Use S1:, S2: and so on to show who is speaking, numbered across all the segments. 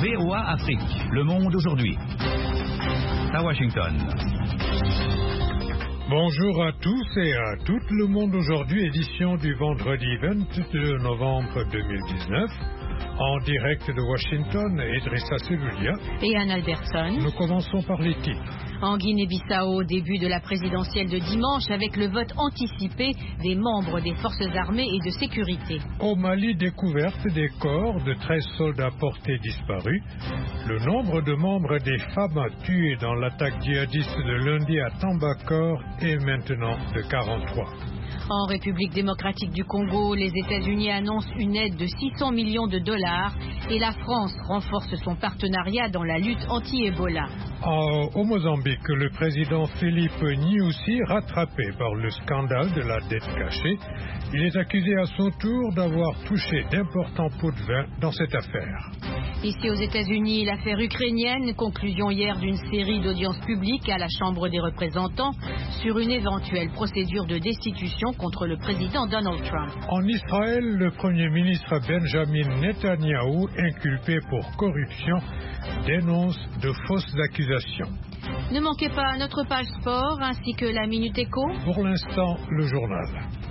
S1: VOA Afrique, Le Monde aujourd'hui. À Washington.
S2: Bonjour à tous et à toutes. Le Monde aujourd'hui, édition du vendredi 22 novembre 2019. En direct de Washington, Idrissa Seloulia
S3: et Anne Albertson.
S2: Nous commençons par les titres.
S3: En Guinée-Bissau, début de la présidentielle de dimanche avec le vote anticipé des membres des forces armées et de sécurité.
S2: Au Mali, découverte des corps de 13 soldats portés disparus. Le nombre de membres des FAMA tués dans l'attaque djihadiste de lundi à Tambakor est maintenant de 43.
S3: En République démocratique du Congo, les États-Unis annoncent une aide de 600 millions de dollars et la France renforce son partenariat dans la lutte anti-Ebola.
S2: Au Mozambique, le président Filipe Nyusi, rattrapé par le scandale de la dette cachée, il est accusé à son tour d'avoir touché d'importants pots de vin dans cette affaire.
S3: Ici aux États-Unis, l'affaire ukrainienne, conclusion hier d'une série d'audiences publiques à la Chambre des représentants sur une éventuelle procédure de destitution contre le président Donald Trump.
S2: En Israël, le Premier ministre Benjamin Netanyahou, inculpé pour corruption, dénonce de fausses accusations.
S3: Ne manquez pas notre page sport ainsi que la Minute Éco.
S2: Pour l'instant, le journal.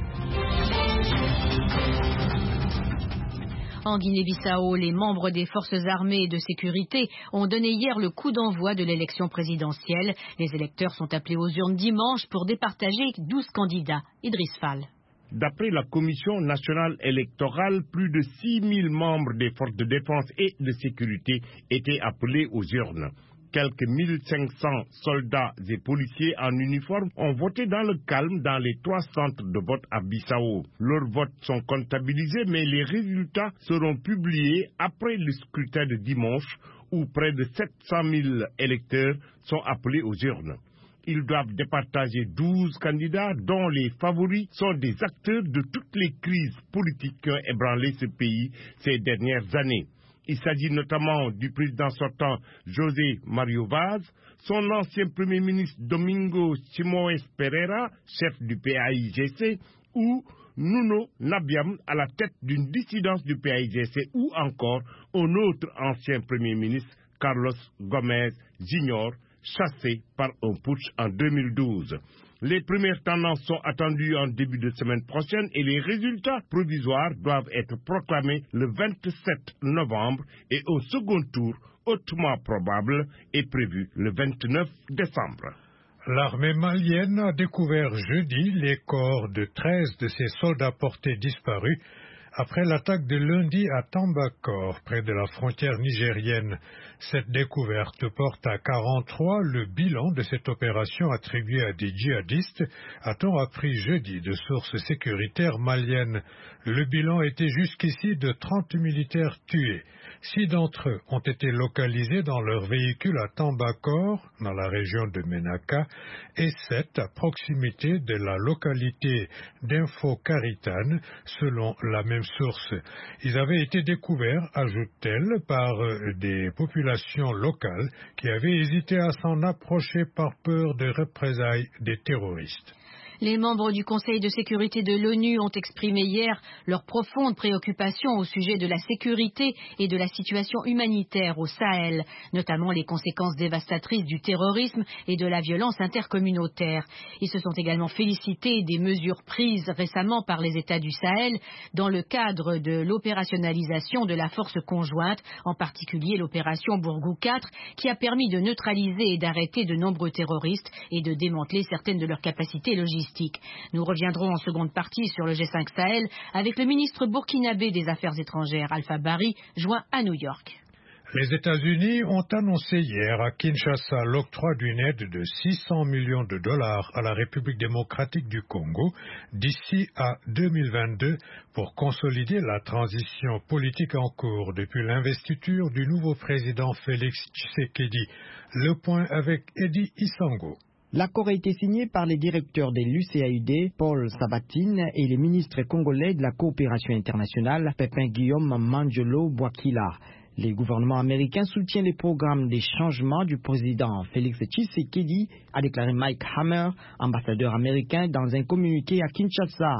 S3: En Guinée-Bissau, les membres des forces armées et de sécurité ont donné hier le coup d'envoi de l'élection présidentielle. Les électeurs sont appelés aux urnes dimanche pour départager 12 candidats. Idriss Fall.
S4: D'après la Commission nationale électorale, plus de 6 000 membres des forces de défense et de sécurité étaient appelés aux urnes. Quelques 1500 soldats et policiers en uniforme ont voté dans le calme dans les 3 centres de vote à Bissau. Leurs votes sont comptabilisés, mais les résultats seront publiés après le scrutin de dimanche, où près de 700 000 électeurs sont appelés aux urnes. Ils doivent départager 12 candidats dont les favoris sont des acteurs de toutes les crises politiques qui ont ébranlé ce pays ces dernières années. Il s'agit notamment du président sortant José Mario Vaz, son ancien premier ministre Domingo Simoes Pereira, chef du PAIGC, ou Nuno Nabiam à la tête d'une dissidence du PAIGC, ou encore un autre ancien premier ministre, Carlos Gomez Jr., chassé par un putsch en 2012. Les premières tendances sont attendues en début de semaine prochaine et les résultats provisoires doivent être proclamés le 27 novembre et au second tour, hautement probable, est prévu le 29 décembre.
S2: L'armée malienne a découvert jeudi les corps de 13 de ses soldats portés disparus après l'attaque de lundi à Tambakor, près de la frontière nigérienne. Cette découverte porte à 43 le bilan de cette opération attribuée à des djihadistes, a-t-on appris jeudi de sources sécuritaires maliennes. Le bilan était jusqu'ici de 30 militaires tués. 6 d'entre eux ont été localisés dans leur véhicule à Tambakor, dans la région de Menaka, et 7 à proximité de la localité d'Infokaritan, selon la même source. Ils avaient été découverts, ajoute-t-elle, par des populations locales qui avaient hésité à s'en approcher par peur de représailles des terroristes.
S3: Les membres du Conseil de sécurité de l'ONU ont exprimé hier leur profonde préoccupation au sujet de la sécurité et de la situation humanitaire au Sahel, notamment les conséquences dévastatrices du terrorisme et de la violence intercommunautaire. Ils se sont également félicités des mesures prises récemment par les États du Sahel dans le cadre de l'opérationnalisation de la force conjointe, en particulier l'opération Bourgou 4, qui a permis de neutraliser et d'arrêter de nombreux terroristes et de démanteler certaines de leurs capacités logistiques. Nous reviendrons en seconde partie sur le G5 Sahel avec le ministre burkinabé des Affaires étrangères, Alpha Bari, joint à New York.
S2: Les États-Unis ont annoncé hier à Kinshasa l'octroi d'une aide de 600 millions de dollars à la République démocratique du Congo d'ici à 2022 pour consolider la transition politique en cours depuis l'investiture du nouveau président Félix Tshisekedi. Le point avec Eddie Isango.
S5: L'accord a été signé par les directeurs de l'UCAID, Paul Sabatine, et les ministres congolais de la coopération internationale, Pépin Guillaume Mandiolo Bouakila. Le gouvernement américain soutient les programmes des changements du président Félix Tshisekedi, a déclaré Mike Hammer, ambassadeur américain, dans un communiqué à Kinshasa.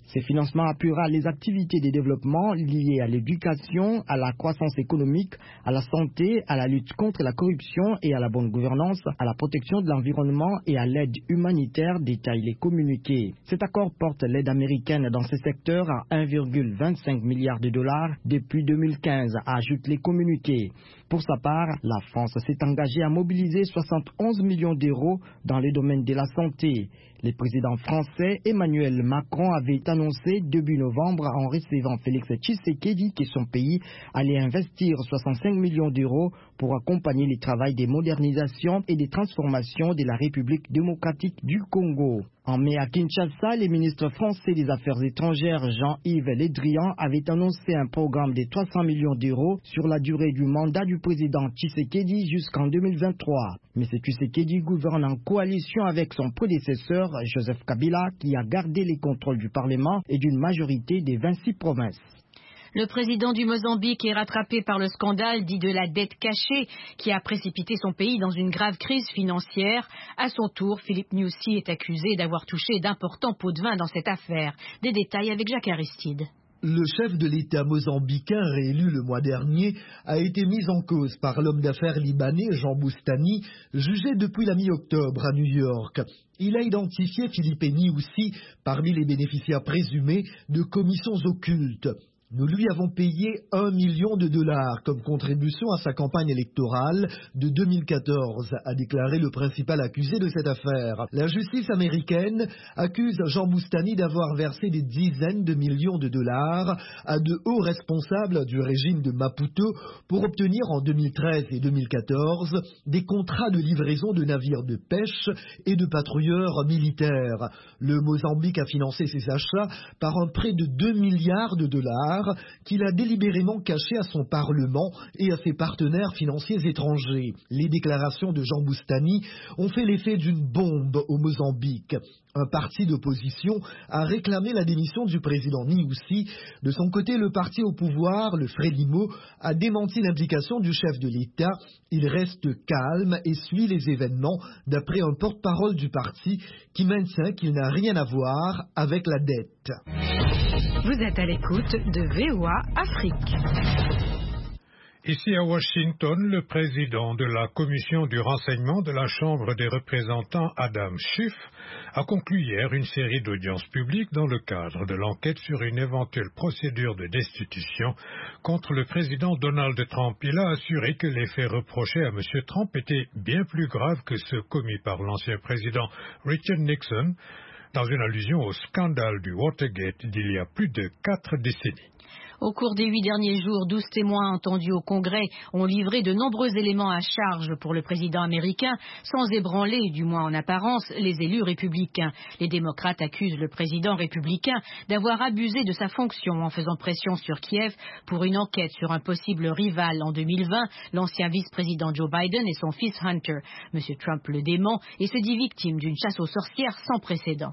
S5: Ces financements appuiera les activités de développement liées à l'éducation, à la croissance économique, à la santé, à la lutte contre la corruption et à la bonne gouvernance, à la protection de l'environnement et à l'aide humanitaire, détaille les communiqués. Cet accord porte l'aide américaine dans ces secteurs à 1,25 milliard de dollars depuis 2015, ajoutent les communiqués. Pour sa part, la France s'est engagée à mobiliser 71 millions d'euros dans le domaine de la santé. Le président français Emmanuel Macron avait annoncé début novembre en recevant Félix Tshisekedi que son pays allait investir 65 millions d'euros pour accompagner le travail de modernisation et de transformation de la République démocratique du Congo. En mai à Kinshasa, le ministre français des Affaires étrangères Jean-Yves Le Drian avait annoncé un programme de 300 millions d'euros sur la durée du mandat du président Tshisekedi jusqu'en 2023. M. Tshisekedi gouverne en coalition avec son prédécesseur Joseph Kabila qui a gardé les contrôles du Parlement et d'une majorité des 26 provinces.
S3: Le président du Mozambique est rattrapé par le scandale dit de la dette cachée qui a précipité son pays dans une grave crise financière. À son tour, Philippe Nyusi est accusé d'avoir touché d'importants pots de vin dans cette affaire. Des détails avec Jacques Aristide.
S6: Le chef de l'État mozambicain réélu le mois dernier a été mis en cause par l'homme d'affaires libanais Jean Boustany, jugé depuis la mi-octobre à New York. Il a identifié Philippe Nyusi parmi les bénéficiaires présumés de commissions occultes. Nous lui avons payé $1 million comme contribution à sa campagne électorale de 2014, a déclaré le principal accusé de cette affaire. La justice américaine accuse Jean Boustany d'avoir versé des dizaines de millions de dollars à de hauts responsables du régime de Maputo pour obtenir en 2013 et 2014 des contrats de livraison de navires de pêche et de patrouilleurs militaires. Le Mozambique a financé ses achats par un prêt de 2 milliards de dollars qu'il a délibérément caché à son Parlement et à ses partenaires financiers étrangers. Les déclarations de Jean Boustany ont fait l'effet d'une bombe au Mozambique. Un parti d'opposition a réclamé la démission du président Nyusi. De son côté, le parti au pouvoir, le Frelimo, a démenti l'implication du chef de l'État. Il reste calme et suit les événements, d'après un porte-parole du parti qui maintient qu'il n'a rien à voir avec la dette.
S3: Vous êtes à l'écoute de VOA Afrique.
S2: Ici à Washington, le président de la commission du renseignement de la Chambre des représentants, Adam Schiff, a conclu hier une série d'audiences publiques dans le cadre de l'enquête sur une éventuelle procédure de destitution contre le président Donald Trump. Il a assuré que les faits reprochés à M. Trump étaient bien plus graves que ceux commis par l'ancien président Richard Nixon, dans une allusion au scandale du Watergate d'il y a plus de 4 décennies.
S3: Au cours des 8 derniers jours, 12 témoins entendus au Congrès ont livré de nombreux éléments à charge pour le président américain, sans ébranler, du moins en apparence, les élus républicains. Les démocrates accusent le président républicain d'avoir abusé de sa fonction en faisant pression sur Kiev pour une enquête sur un possible rival en 2020, l'ancien vice-président Joe Biden et son fils Hunter. M. Trump le dément et se dit victime d'une chasse aux sorcières sans précédent.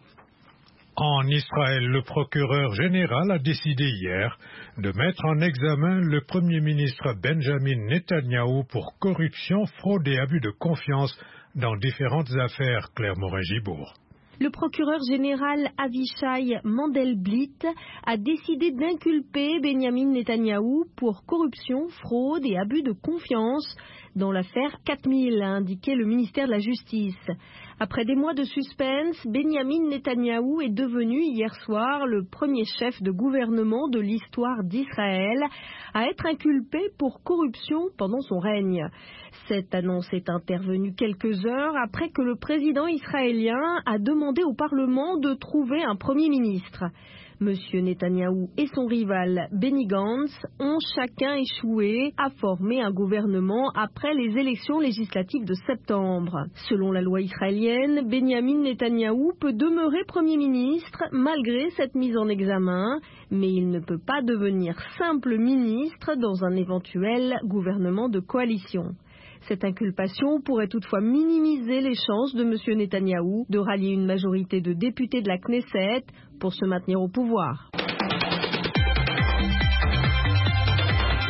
S2: En Israël, le procureur général a décidé hier de mettre en examen le Premier ministre Benjamin Netanyahou pour corruption, fraude et abus de confiance dans différentes affaires. Claire Morin-Gibourg.
S7: Le procureur général Avishai Mandelblit a décidé d'inculper Benjamin Netanyahou pour corruption, fraude et abus de confiance dans l'affaire 4000, a indiqué le ministère de la Justice. Après des mois de suspense, Benjamin Netanyahou est devenu hier soir le premier chef de gouvernement de l'histoire d'Israël à être inculpé pour corruption pendant son règne. Cette annonce est intervenue quelques heures après que le président israélien a demandé au Parlement de trouver un premier ministre. Monsieur Netanyahou et son rival Benny Gantz ont chacun échoué à former un gouvernement après les élections législatives de septembre. Selon la loi israélienne, Benjamin Netanyahou peut demeurer Premier ministre malgré cette mise en examen, mais il ne peut pas devenir simple ministre dans un éventuel gouvernement de coalition. Cette inculpation pourrait toutefois minimiser les chances de M. Netanyahou de rallier une majorité de députés de la Knesset pour se maintenir au pouvoir.
S2: La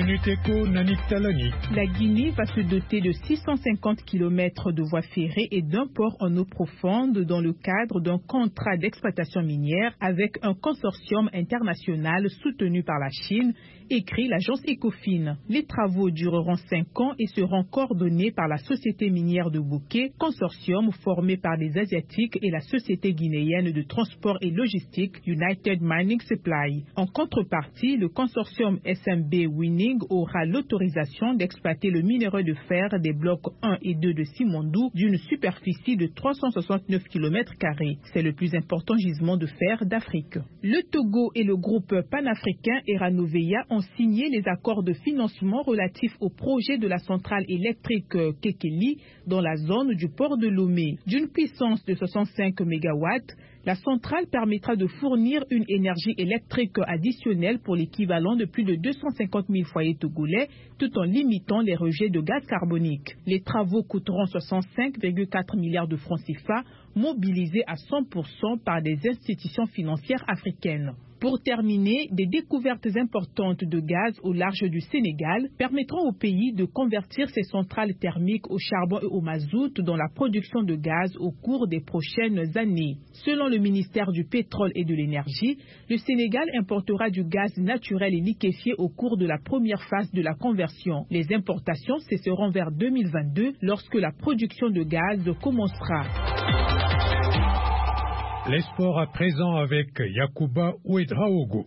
S2: Nuteco, Nanik Talani.
S8: La Guinée va se doter de 650 km de voies ferrées et d'un port en eau profonde dans le cadre d'un contrat d'exploitation minière avec un consortium international soutenu par la Chine, écrit l'agence Ecofin. Les travaux dureront 5 ans et seront coordonnés par la société minière de Bouquet, consortium formé par des Asiatiques et la société guinéenne de transport et logistique United Mining Supply. En contrepartie, le consortium SMB Winning aura l'autorisation d'exploiter le minerai de fer des blocs 1 et 2 de Simondou d'une superficie de 369 km². C'est le plus important gisement de fer d'Afrique. Le Togo et le groupe panafricain Eranoveya ont signé les accords de financement relatifs au projet de la centrale électrique Kekeli dans la zone du port de Lomé. D'une puissance de 65 MW, la centrale permettra de fournir une énergie électrique additionnelle pour l'équivalent de plus de 250 000 foyers togolais, tout en limitant les rejets de gaz carbonique. Les travaux coûteront 65,4 milliards de francs CFA, mobilisés à 100% par des institutions financières africaines. Pour terminer, des découvertes importantes de gaz au large du Sénégal permettront au pays de convertir ses centrales thermiques au charbon et au mazout dans la production de gaz au cours des prochaines années. Selon le ministère du Pétrole et de l'Énergie, le Sénégal importera du gaz naturel et liquéfié au cours de la première phase de la conversion. Les importations cesseront vers 2022 lorsque la production de gaz commencera.
S2: Les sports à présent avec Yacouba Ouedraogo.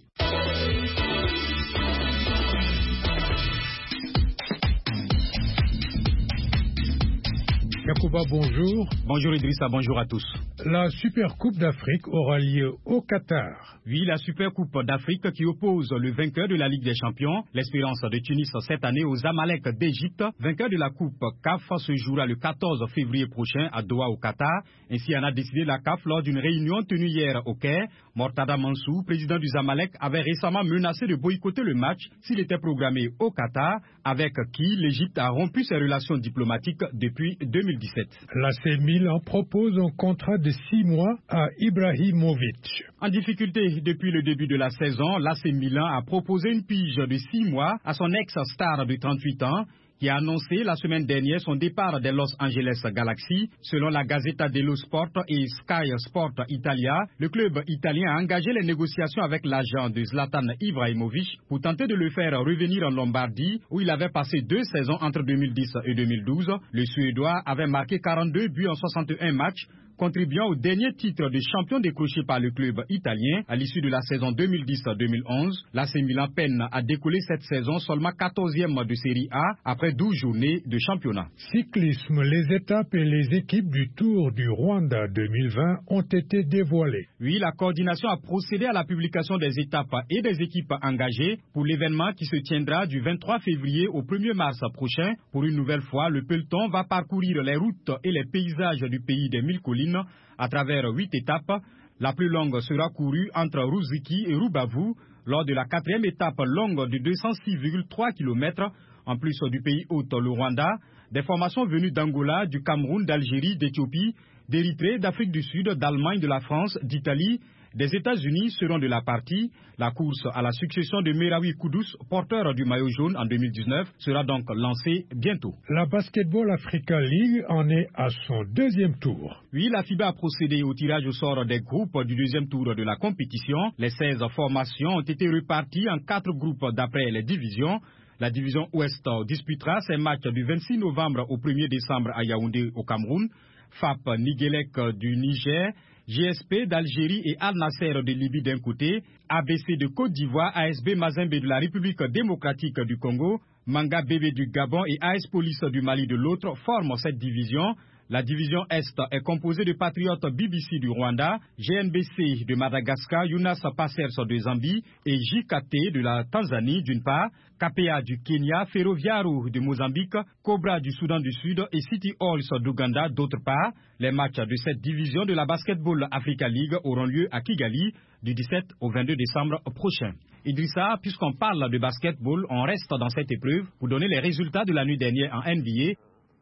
S2: Yacouba, bonjour.
S9: Bonjour Idrissa, bonjour à tous.
S2: La Super Coupe d'Afrique aura lieu au Qatar.
S9: Oui, la Super Coupe d'Afrique qui oppose le vainqueur de la Ligue des Champions, l'Espérance de Tunis cette année aux Zamalek d'Égypte. Vainqueur de la Coupe CAF se jouera le 14 février prochain à Doha au Qatar. Ainsi en a décidé la CAF lors d'une réunion tenue hier au Caire. Mortada Mansour, président du Zamalek, avait récemment menacé de boycotter le match s'il était programmé au Qatar, avec qui l'Égypte a rompu ses relations diplomatiques depuis 2017.
S2: L'AC Milan propose un contrat de 6 mois à Ibrahimovic.
S9: En difficulté depuis le début de la saison, l'AC Milan a proposé une pige de 6 mois à son ex-star de 38 ans, qui a annoncé la semaine dernière son départ des Los Angeles Galaxy. Selon la Gazzetta dello Sport et Sky Sport Italia, le club italien a engagé les négociations avec l'agent de Zlatan Ibrahimovic pour tenter de le faire revenir en Lombardie, où il avait passé 2 saisons entre 2010 et 2012. Le Suédois avait marqué 42 buts en 61 matchs, contribuant au dernier titre de champion décroché par le club italien à l'issue de la saison 2010-2011. L'AC Milan peine à décoller cette saison, seulement 14e de Série A après 12 journées de championnat.
S2: Cyclisme, les étapes et les équipes du Tour du Rwanda 2020 ont été dévoilées.
S9: Oui, la coordination a procédé à la publication des étapes et des équipes engagées pour l'événement qui se tiendra du 23 février au 1er mars prochain. Pour une nouvelle fois, le peloton va parcourir les routes et les paysages du pays des 1000 collines à travers 8 étapes. La plus longue sera courue entre Ruziki et Rubavu lors de la 4e étape longue de 206,3 km. En plus du pays hôte, le Rwanda, des formations venues d'Angola, du Cameroun, d'Algérie, d'Éthiopie, d'Érythrée, d'Afrique du Sud, d'Allemagne, de la France, d'Italie, des États-Unis seront de la partie. La course à la succession de Merawi Kudus, porteur du maillot jaune en 2019, sera donc lancée bientôt.
S2: La Basketball Africa League en est à son 2e tour.
S9: Oui, la FIBA a procédé au tirage au sort des groupes du 2e tour de la compétition. Les 16 formations ont été reparties en 4 groupes d'après les divisions. La division Ouest disputera ses matchs du 26 novembre au 1er décembre à Yaoundé au Cameroun. FAP Nigelec du Niger, GSP d'Algérie et Al Nasser de Libye d'un côté, ABC de Côte d'Ivoire, ASB Mazembe de la République démocratique du Congo, Manga Bébé du Gabon et AS Police du Mali de l'autre forment cette division. La division Est est composée de Patriotes BBC du Rwanda, GNBC de Madagascar, Younas Passers de Zambie et JKT de la Tanzanie d'une part, KPA du Kenya, Ferroviario de Mozambique, Cobra du Soudan du Sud et City Halls d'Ouganda d'autre part. Les matchs de cette division de la Basketball Africa League auront lieu à Kigali du 17 au 22 décembre prochain. Idrissa, puisqu'on parle de basketball, on reste dans cette épreuve pour donner les résultats de la nuit dernière en NBA.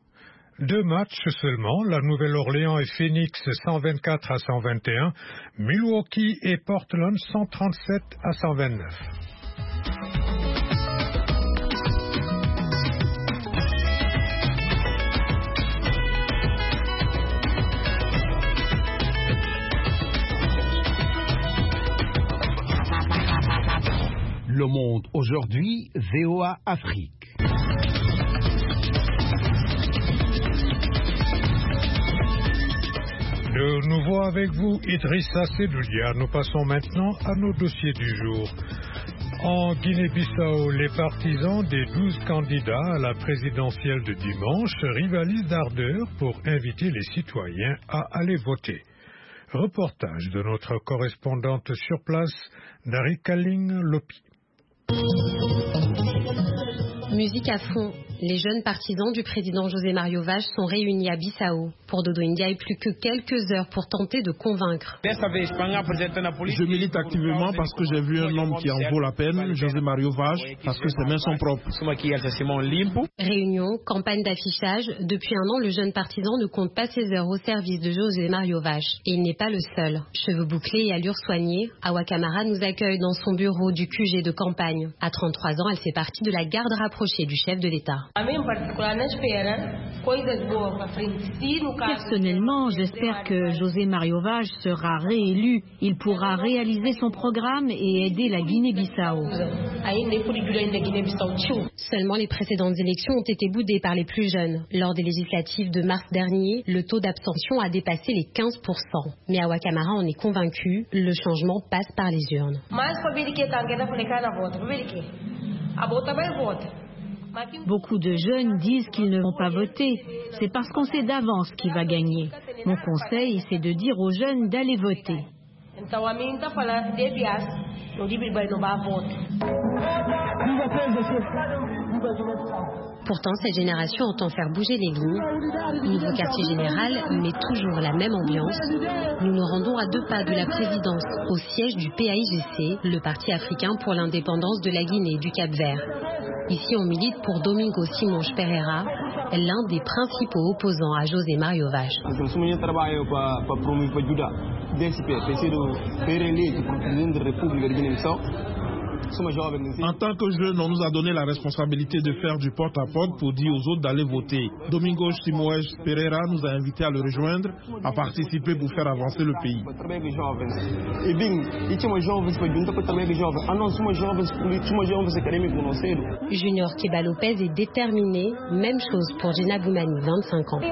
S2: 2 matchs seulement, la Nouvelle-Orléans et Phoenix 124 à 121, Milwaukee et Portland 137 à 129.
S1: Monde aujourd'hui, VOA Afrique.
S2: De nouveau avec vous, Idrissa Sedoulia. Nous passons maintenant à nos dossiers du jour. En Guinée-Bissau, les partisans des 12 candidats à la présidentielle de dimanche rivalisent d'ardeur pour inviter les citoyens à aller voter. Reportage de notre correspondante sur place, Narikaling Lopi.
S10: Musique à fond. Les jeunes partisans du président José Mario Vaz sont réunis à Bissau. Pour Dodo Ndiaye, plus que quelques heures pour tenter de convaincre.
S11: Je milite activement parce que j'ai vu un homme qui en vaut la peine, José Mario Vaz, parce que ses mains sont propres.
S10: Réunion, campagne d'affichage. Depuis un an, le jeune partisan ne compte pas ses heures au service de José Mario Vaz. Et il n'est pas le seul. Cheveux bouclés et allure soignée, Awa Kamara nous accueille dans son bureau du QG de campagne. À 33 ans, elle fait partie de la garde rapprochée du chef de l'État.
S3: Personnellement, j'espère que José Mario Vaz sera réélu. Il pourra réaliser son programme et aider la Guinée-Bissau.
S10: Seulement, les précédentes élections ont été boudées par les plus jeunes. Lors des législatives de mars dernier, le taux d'abstention a dépassé les 15%. Mais Awa Kamara en est convaincu, le changement passe par les urnes.
S3: Beaucoup de jeunes disent qu'ils ne vont pas voter. C'est parce qu'on sait d'avance qui va gagner. Mon conseil, c'est de dire aux jeunes d'aller voter.
S10: Pourtant, cette génération entend faire bouger les lignes. Nouveau quartier général, mais toujours la même ambiance. Nous nous rendons à 2 pas de la présidence, au siège du PAIGC, le Parti africain pour l'indépendance de la Guinée et du Cap-Vert. Ici, on milite pour Domingo Simões Pereira, l'un des principaux opposants à José Mario Vaz.
S11: En tant que jeunes, on nous a donné la responsabilité de faire du porte-à-porte pour dire aux autres d'aller voter. Domingo Simões Pereira nous a invités à le rejoindre, à participer pour faire avancer le pays.
S10: Junior Keba Lopez est déterminé, même chose pour Gina Boumani, 25 ans.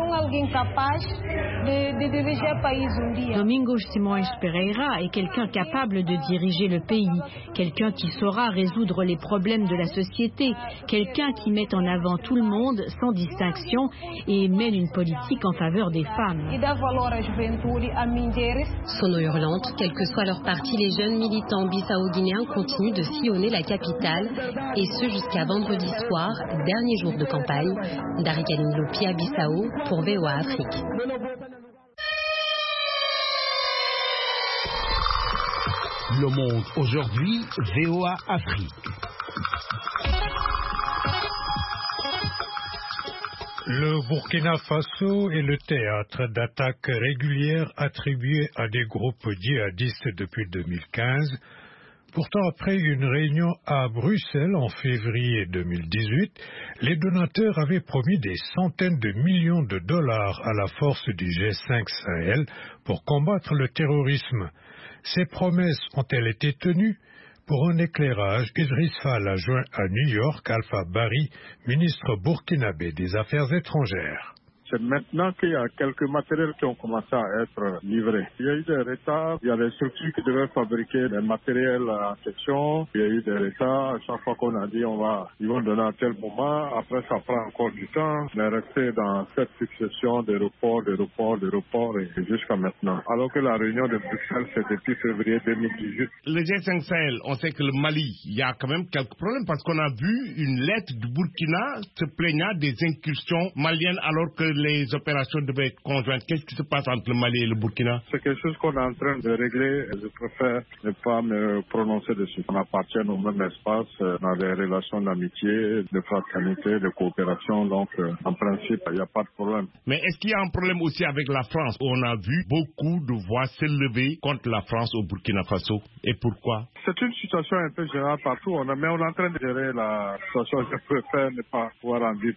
S3: Domingo Simões Pereira est quelqu'un capable de diriger le pays, quelqu'un qui saura résoudre les problèmes de la société, quelqu'un qui met en avant tout le monde sans distinction et mène une politique en faveur des femmes.
S10: Sono hurlante, quel que soit leur parti, les jeunes militants bissau-guinéens continuent de sillonner la capitale, et ce jusqu'à vendredi soir, dernier jour de campagne. Darikaling Lopi à Bissau pour VOA Afrique.
S1: Le Monde aujourd'hui, VOA Afrique.
S2: Le Burkina Faso est le théâtre d'attaques régulières attribuées à des groupes djihadistes depuis 2015. Pourtant, après une réunion à Bruxelles en février 2018, les donateurs avaient promis des centaines de millions de dollars à la force du G5 Sahel pour combattre le terrorisme. Ces promesses ont-elles été tenues? Pour un éclairage, Idriss Fall a joint à New York Alpha Bari, ministre burkinabé des Affaires étrangères.
S12: C'est maintenant qu'il y a quelques matériels qui ont commencé à être livrés. Il y a eu des retards, il y a des structures qui devaient fabriquer des matériels en question. Il y a eu des retards. À chaque fois qu'on a dit ils vont donner à tel moment, après ça prend encore du temps. On est resté dans cette succession de reports et jusqu'à maintenant. Alors que la réunion de Bruxelles, c'est depuis février 2018.
S4: Le G5 Sahel, on sait que le Mali, il y a quand même quelques problèmes parce qu'on a vu une lettre du Burkina se plaignant des incursions maliennes alors que les opérations devaient être conjointes. Qu'est-ce qui se passe entre le Mali et le Burkina?
S12: C'est quelque chose qu'on est en train de régler. Je préfère ne pas me prononcer dessus. On appartient au même espace, on a des relations d'amitié, de fraternité, de coopération. Donc, en principe, il n'y a pas de problème.
S4: Mais est-ce qu'il y a un problème aussi avec la France? On a vu beaucoup de voix s'élever contre la France au Burkina Faso. Et pourquoi?
S12: C'est une situation un peu générale partout. Mais on est en train de gérer la situation. Je préfère ne pas pouvoir en dire plus.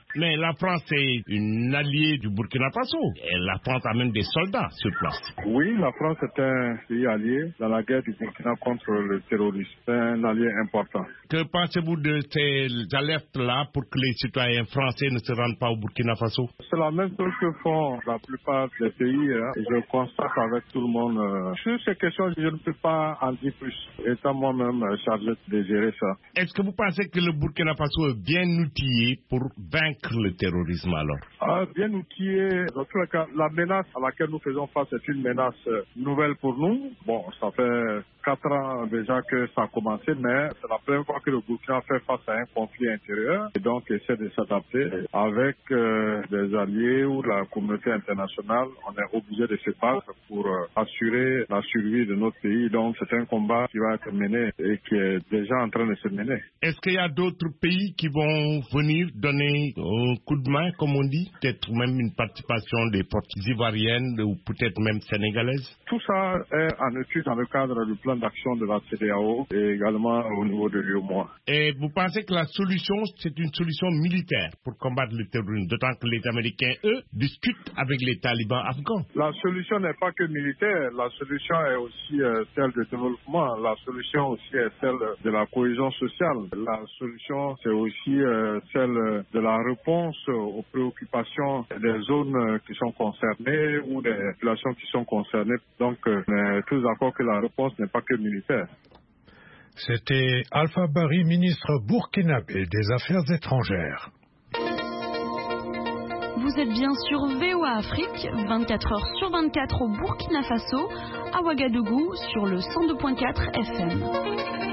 S4: Mais la France est une alliée du Burkina Faso. Et la France amène des soldats sur place.
S12: Oui, la France est un pays allié dans la guerre du Burkina contre le terrorisme. C'est un allié important.
S4: Que pensez-vous de ces alertes-là pour que les citoyens français ne se rendent pas au Burkina Faso?
S12: C'est la même chose que font la plupart des pays. Et je constate avec tout le monde. Sur ces questions, je ne peux pas en dire plus, étant moi-même chargé de gérer ça.
S4: Est-ce que vous pensez que le Burkina Faso est bien outillé pour vaincre le terrorisme alors?
S12: Bien outillé. Dans tous les cas, la menace à laquelle nous faisons face est une menace nouvelle pour nous. Bon, ça fait 4 ans déjà que ça a commencé, mais c'est la première fois que le Burkina fait face à un conflit intérieur et donc essaie de s'adapter. Avec des alliés ou la communauté internationale, on est obligé de se battre pour assurer la survie de notre pays. Donc c'est un combat qui va être mené et qui est déjà en train de se mener.
S4: Est-ce qu'il y a d'autres pays qui vont venir donner un coup de main, comme on dit? Peut-être même une participation des forces ivoiriennes ou peut-être même sénégalaises?
S12: Tout ça est en étude dans le cadre du plan d'action de la CEDEAO et également au niveau de l'UEMOA.
S4: Et vous pensez que la solution, c'est une solution militaire pour combattre le terrorisme, d'autant que les Américains, eux, discutent avec les talibans afghans?
S12: La solution n'est pas que militaire, la solution est aussi celle de développement, la solution aussi est celle de la cohésion sociale, la solution c'est aussi celle de la réponse aux préoccupations des zones qui sont concernées ou des populations qui sont concernées. Donc, on est tous d'accord que la réponse n'est pas que militaire.
S2: C'était Alpha Bari, ministre burkinabé des Affaires étrangères.
S13: Vous êtes bien sur VOA Afrique, 24 heures sur 24 au Burkina Faso, à Ouagadougou, sur le 102.4 FM.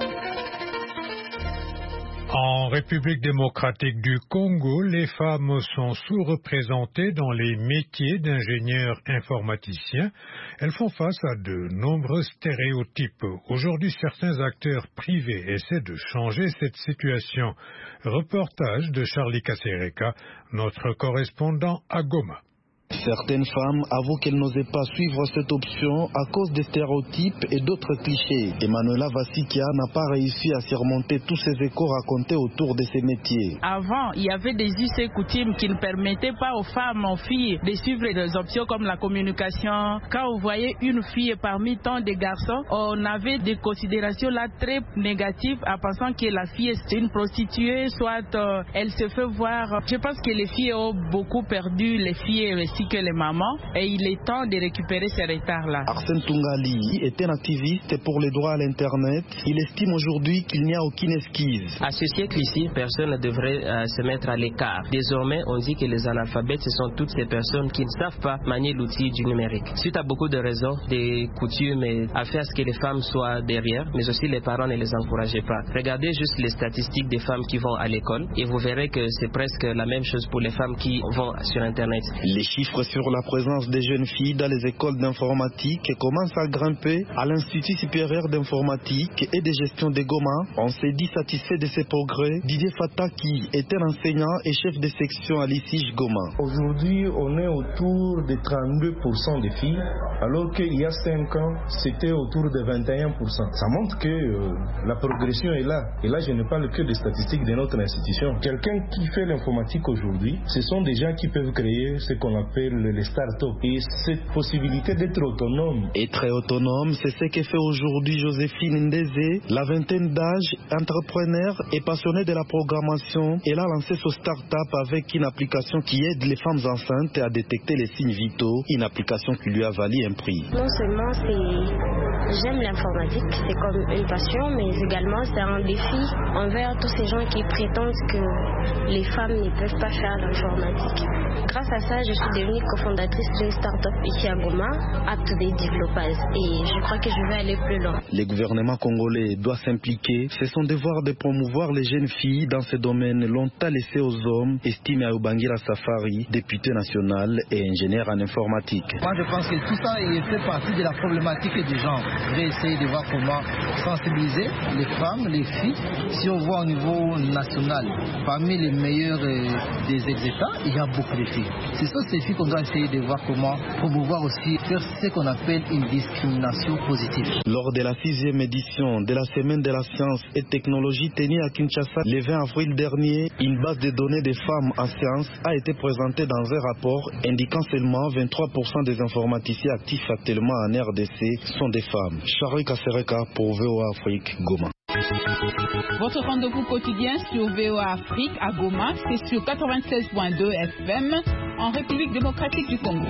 S2: En République démocratique du Congo, les femmes sont sous-représentées dans les métiers d'ingénieurs informaticiens. Elles font face à de nombreux stéréotypes. Aujourd'hui, certains acteurs privés essaient de changer cette situation. Reportage de Charlie Kasereka, notre correspondant à Goma.
S14: Certaines femmes avouent qu'elles n'osaient pas suivre cette option à cause des stéréotypes et d'autres clichés. Emanuela Vassikia n'a pas réussi à surmonter tous ces échos racontés autour de ces métiers.
S15: Avant, il y avait des us et coutumes qui ne permettaient pas aux femmes, aux filles de suivre des options comme la communication. Quand vous voyez une fille parmi tant de garçons, on avait des considérations là très négatives en pensant que la fille est une prostituée, soit elle se fait voir. Je pense que les filles ont beaucoup perdu, les filles ainsi que les mamans, et il est temps de récupérer ces retards-là.
S14: Arsène Tungali est un activiste pour les droits à l'Internet. Il estime aujourd'hui qu'il n'y a aucune esquisse.
S16: À ce siècle-ci, personne ne devrait se mettre à l'écart. Désormais, on dit que les analphabètes, ce sont toutes ces personnes qui ne savent pas manier l'outil du numérique. Suite à beaucoup de raisons, des coutumes à faire ce que les femmes soient derrière, mais aussi les parents ne les encourageaient pas. Regardez juste les statistiques des femmes qui vont à l'école et vous verrez que c'est presque la même chose pour les femmes qui vont sur Internet.
S14: Les chiffres sur la présence des jeunes filles dans les écoles d'informatique commencent à grimper. À l'Institut supérieur d'informatique et de gestion de Goma, on s'est dit satisfait de ces progrès. Didier Fataki est un enseignant et chef de section à l'ICIJ Goma.
S17: Aujourd'hui, on est autour de 32% de filles, alors qu'il y a 5 ans, c'était autour de 21%. Ça montre que la progression est là. Et là, je ne parle que des statistiques de notre institution. Quelqu'un qui fait l'informatique aujourd'hui, ce sont des gens qui peuvent créer ce qu'on appelle les start-up. Et cette possibilité d'être autonome.
S14: Et très autonome, c'est ce que fait aujourd'hui Joséphine Ndézé, la vingtaine d'âge, entrepreneur et passionnée de la programmation. Elle a lancé son start-up avec une application qui aide les femmes enceintes à détecter les signes vitaux, une application qui lui a valu un prix.
S18: Non seulement j'aime l'informatique, c'est comme une passion, mais également c'est un défi envers tous ces gens qui prétendent que les femmes ne peuvent pas faire l'informatique. Grâce à ça, je suis devenue cofondatrice d'une start-up ici à Goma, Up2Date Developers, et je crois que je vais aller plus loin.
S14: Le gouvernement congolais doit s'impliquer. C'est son devoir de promouvoir les jeunes filles dans ce domaine longtemps laissé aux hommes, estime Aoubangira Safari, député national et ingénieur en informatique.
S19: Moi, je pense que tout ça fait partie de la problématique du genre. Je vais essayer de voir comment sensibiliser les femmes, les filles, si on voit au niveau national, parmi les meilleures des ex-États, il y a beaucoup de filles. Ce sont ces filles qu'on doit essayer de voir comment promouvoir aussi, faire ce qu'on appelle une discrimination positive.
S14: Lors de la 6e édition de la Semaine de la Science et Technologie tenue à Kinshasa le 20 avril dernier, une base de données des femmes en sciences a été présentée dans un rapport indiquant seulement 23% des informaticiens actifs actuellement en RDC sont des femmes. Charles Kasereka pour VOA Afrique, Goma.
S8: Votre rendez-vous quotidien sur VOA Afrique à Goma, c'est sur 96.2 FM en République démocratique du Congo.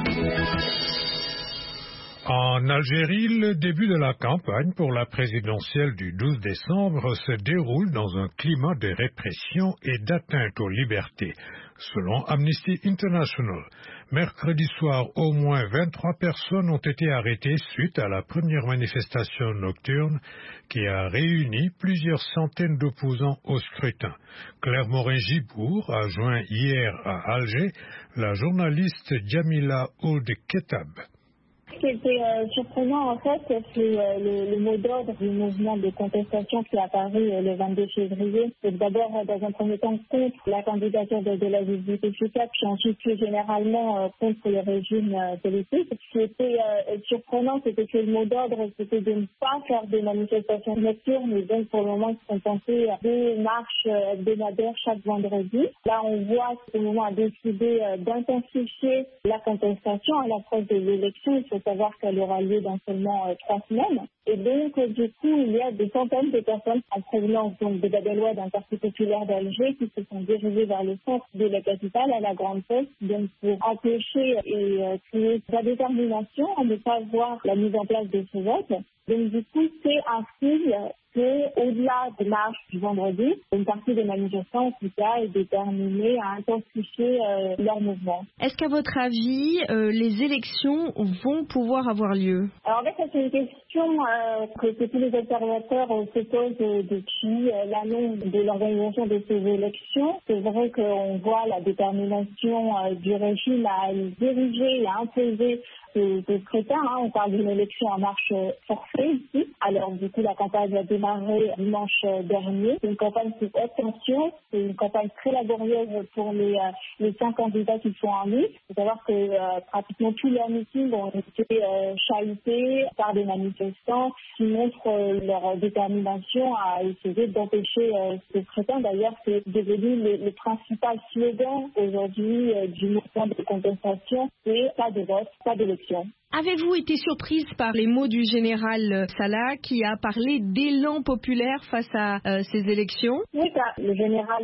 S2: En Algérie, le début de la campagne pour la présidentielle du 12 décembre se déroule dans un climat de répression et d'atteinte aux libertés. Selon Amnesty International, mercredi soir, au moins 23 personnes ont été arrêtées suite à la première manifestation nocturne qui a réuni plusieurs centaines d'opposants au scrutin. Claire Morin-Gibour a joint hier à Alger la journaliste Djamila Ould Ketab.
S20: Ce qui était surprenant, en fait, c'est le mot d'ordre du mouvement de contestation qui est apparu le 22 février. C'est d'abord, dans un premier temps, contre la candidature de la Bouteflika, puis ensuite, plus généralement, contre le régime politique. Ce qui était surprenant, c'était que le mot d'ordre, c'était de ne pas faire des manifestations nocturnes, mais donc, pour le moment, ils sont pensés à des marches hebdomadaires chaque vendredi. Là, on voit que ce mouvement a décidé d'intensifier la contestation à l'approche de l'élection. Il faut savoir qu'elle aura lieu dans seulement 3 semaines. Et donc, du coup, il y a des centaines de personnes en provenance donc, de Babellois, d'un quartier populaire d'Alger, qui se sont dirigées vers le centre de la capitale, à la Grande Poste, donc pour empêcher et créer sa détermination à ne pas voir la mise en place de ce vote. Donc, du coup, c'est un signe qu'au-delà des marches du vendredi, une partie des manifestants, en tout cas, est déterminée à intensifier leur mouvement.
S7: Est-ce qu'à votre avis, les élections vont pouvoir avoir lieu?
S20: Alors, en fait, c'est une question que tous les observateurs se posent depuis l'annonce de l'organisation de ces élections. C'est vrai qu'on voit la détermination du régime à diriger et à imposer ce scrutin. On parle d'une élection en marche forcée ici. Alors, du coup, la campagne a démarré dimanche dernier. C'est une campagne sous haute tension. C'est une campagne très laborieuse pour les 5 candidats qui sont en lice. Il faut savoir que pratiquement tous leurs meetings ont été chahutés par des manifestants qui montrent leur détermination à essayer d'empêcher ce scrutin. D'ailleurs, c'est devenu le principal slogan aujourd'hui du mouvement de contestation. C'est pas de vote, pas d'élection.
S7: Avez-vous été surprise par les mots du général Salah qui a parlé d'élan populaire face à ces élections?
S20: Oui, le général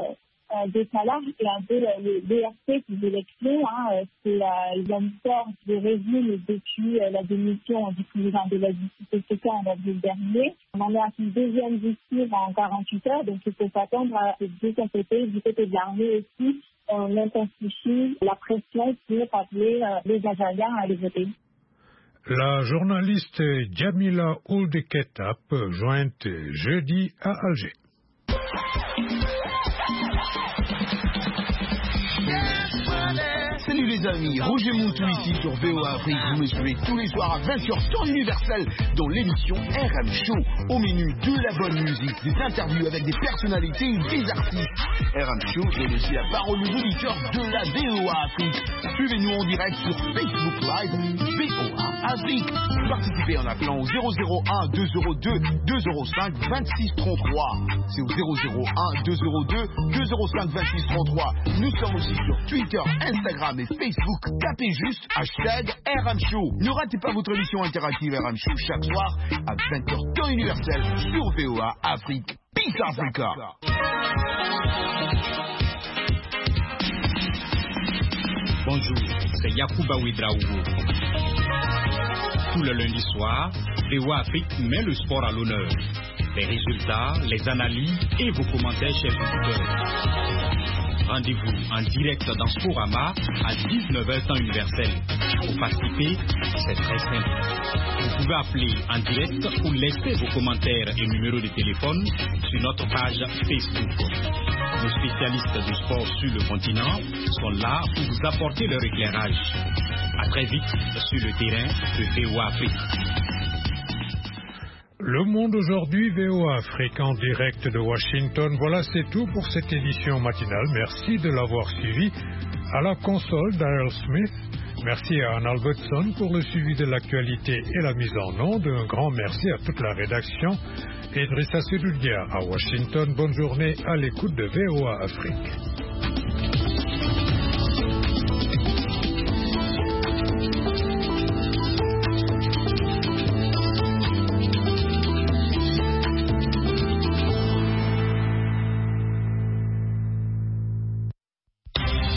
S20: de Salah et un peu le BRC des élections. C'est l'homme fort du régime depuis la démission du président de la JCPK en avril dernier. On en est à son 2e discours en 48 heures, donc il faut s'attendre à ce de son côté, du côté de l'armée aussi. On intensifie la pression pour appeler les Algériens à aller voter.
S2: La journaliste Djamila Ould Ketab, jointe jeudi à Alger.
S21: Salut les amis, Roger Moutou ici sur VOA Afrique. Vous me suivez tous les soirs à 20h temps universel dans l'émission RM Show. Au menu de la bonne musique, des interviews avec des personnalités et des artistes. RM Show donne aussi la parole aux auditeurs de la VOA Afrique. Suivez-nous en direct sur Facebook Live, VOA Afrique. Participez en appelant au 001 202 205 26 33. C'est au 001 202 205 26 33. Nous sommes aussi sur Twitter, Instagram et Facebook. Tapez juste hashtag RM Show. Ne ratez pas votre émission interactive RM Show chaque soir à 20h temps universel sur VOA Afrique. Peace Africa.
S9: Bonjour, c'est Yacouba Ouedraogo. Tout le lundi soir, VOA Afrique met le sport à l'honneur. Les résultats, les analyses et vos commentaires, chers auditeurs. Rendez-vous en direct dans Sporama à 19h temps universel. Pour participer, c'est très simple. Vous pouvez appeler en direct ou laisser vos commentaires et numéros de téléphone sur notre page Facebook. Nos spécialistes du sport sur le continent sont là pour vous apporter leur éclairage. À très vite sur le terrain de VOA Afrique.
S2: Le Monde aujourd'hui, VOA Afrique en direct de Washington. Voilà, c'est tout pour cette édition matinale. Merci de l'avoir suivi. À la console, Daryl Smith. Merci à Anne Albertson pour le suivi de l'actualité et la mise en onde. Un grand merci à toute la rédaction. Idrissa Sedoudia à Washington. Bonne journée à l'écoute de VOA Afrique.